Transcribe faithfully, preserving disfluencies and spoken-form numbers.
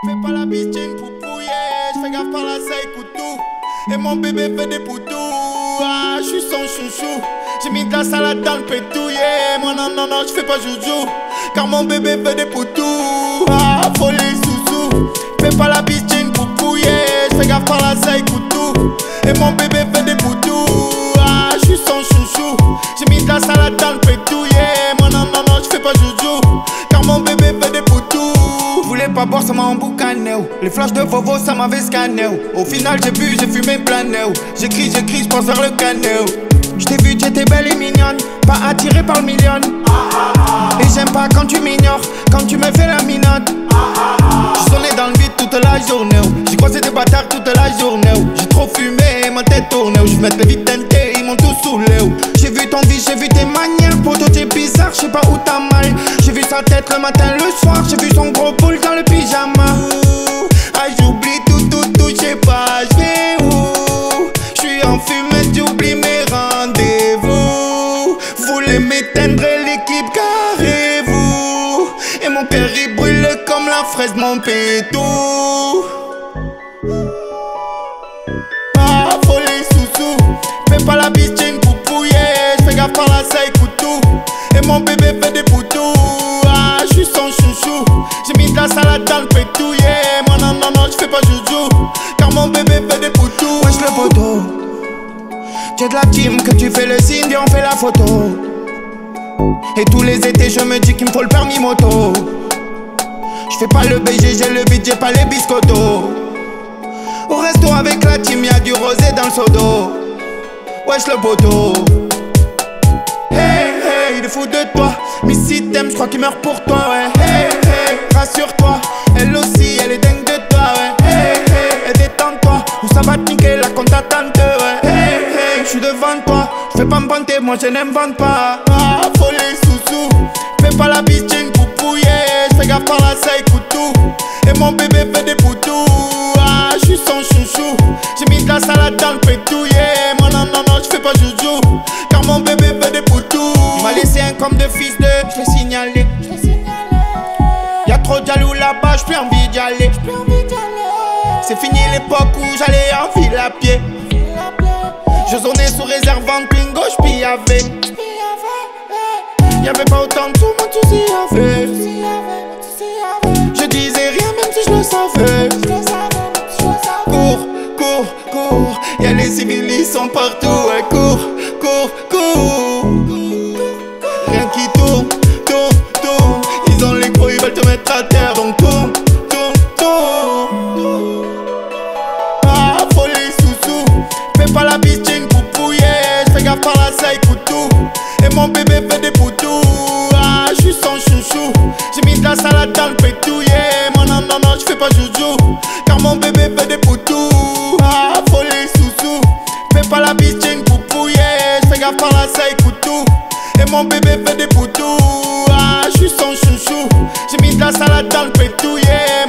Fais pas la piscine pour pouiller, j'fais gaffe par la saille couteau. Et mon bébé fait des poutous. Ah, j'suis son chouchou. J'ai mis de la salade dans le pétouillé. Moi non non non, j'fais pas joujou, car mon bébé fait des poutous. Ah, folie sous-sous. Fais pas la piscine pour pouiller, j'fais gaffe par la saille couteau. Et mon bébé fait des poutous. Ah, j'suis son chouchou. J'ai mis de la salade dans le pétouillé. Moi non non non, j'fais pas joujou, car mon bébé fait des poutous. Voulais pas boire, ça m'a emboucané. Les flashs de Vovo, ça m'avait scanné. Au final, j'ai bu, j'ai fumé plané. J'écris, j'écris, j'pense vers le canot. J't'ai vu, t'étais belle et mignonne, pas attirée par le million. Et j'aime pas quand tu m'ignores, quand tu me fais la minote. J'suis sonné dans le vide toute la journée. J'ai croisé des bâtards toute la journée. J'ai trop fumé, ma tête tournée. J'mets les vides teintés, ils m'ont tous saoulé. J'ai vu ton vie, j'ai vu tes manières. Poto, t'es bizarre, j'sais pas où t'as mal. J'ai vu sa tête le matin, le soir. J'ai vu son gros boule dans le pyjama. Ah, j'oublie tout, tout, tout, j'sais pas, j'vais où. J'suis en fumée, j'oublie mes rendez-vous. Voulez m'éteindre l'équipe, carrez-vous. Et mon cœur il brûle comme la fraise, mon pétou. Ah, folie sous-sous. Fais pas la piscine pour pouiller, j'fais gaffe par la saille couteau. Et mon bébé fait des poutous. Ah, j'suis son chouchou. J'ai mis de la salade dans le pétouillé. Moi non non non, j'fais pas joujou, car mon bébé fait des poutous. Wesh le poteau, t'es de la team que tu fais le signe et on fait la photo. Et tous les étés je me dis qu'il me faut le permis moto. J'fais pas le B G, j'ai le beat, j'ai pas les biscottos. Au resto avec la team, y'a du rosé dans le seau d'eau. Wesh le poteau. Hey hey, il est fou de toi. Mais si t'aimes, j'crois qu'il meurt pour toi, ouais. Hey hey, rassure-toi, elle aussi, elle est dingue de toi, ouais. Hey hey, et détends-toi, ou ça va te niquer la compte à tante, ouais. Hey hey, j'suis devant toi, j'fais pas me vanter, moi je n'invente pas. Ah, folie sous-sous. Fais pas la piscine pour pouiller, j'fais gaffe par la saille couteau. Et mon bébé fait des poutous. Ah, j'suis son chouchou. J'ai mis de la salade dans le pétouillé. Moi non non non, j'fais pas joujou, car mon bébé fait des poutous. Il m'a laissé un comme de fils de, j'l'ai signalé. Y'a trop de jaloux là-bas, j'plus envie d'y aller. C'est fini l'époque où j'allais en ville à pied. Je zonais sous réserve en Twingo, j'pillavais. Y'avait pas autant de sous, moi tout s'y avait. Je disais rien même si je le savais. Cours, cours, cours, y'a les civils, ils sont partout. Ouais, cours, cours, cours. Rien qui tourne, tourne, tourne. Ils ont les gros, ils veulent te mettre à terre. Donc tourne, tourne, tourne. Ah, folie sous-sous. Fais pas la piscine pour pouiller, j'fais gaffe par la saille couteau. Et mon bébé fait des poutous. Ah, j'suis son chouchou. J'ai mis de la salade dans le pétouillé. Moi non non non, j'fais pas joujou, car mon bébé fait des poutous. Ah, folie sous-sous. Fais pas la piscine pour pouiller, j'fais gaffe par la saille couteau. Et mon bébé fait des poutous. Ah, j'suis son chouchou. J'ai mis de la salade dans le pétouillé.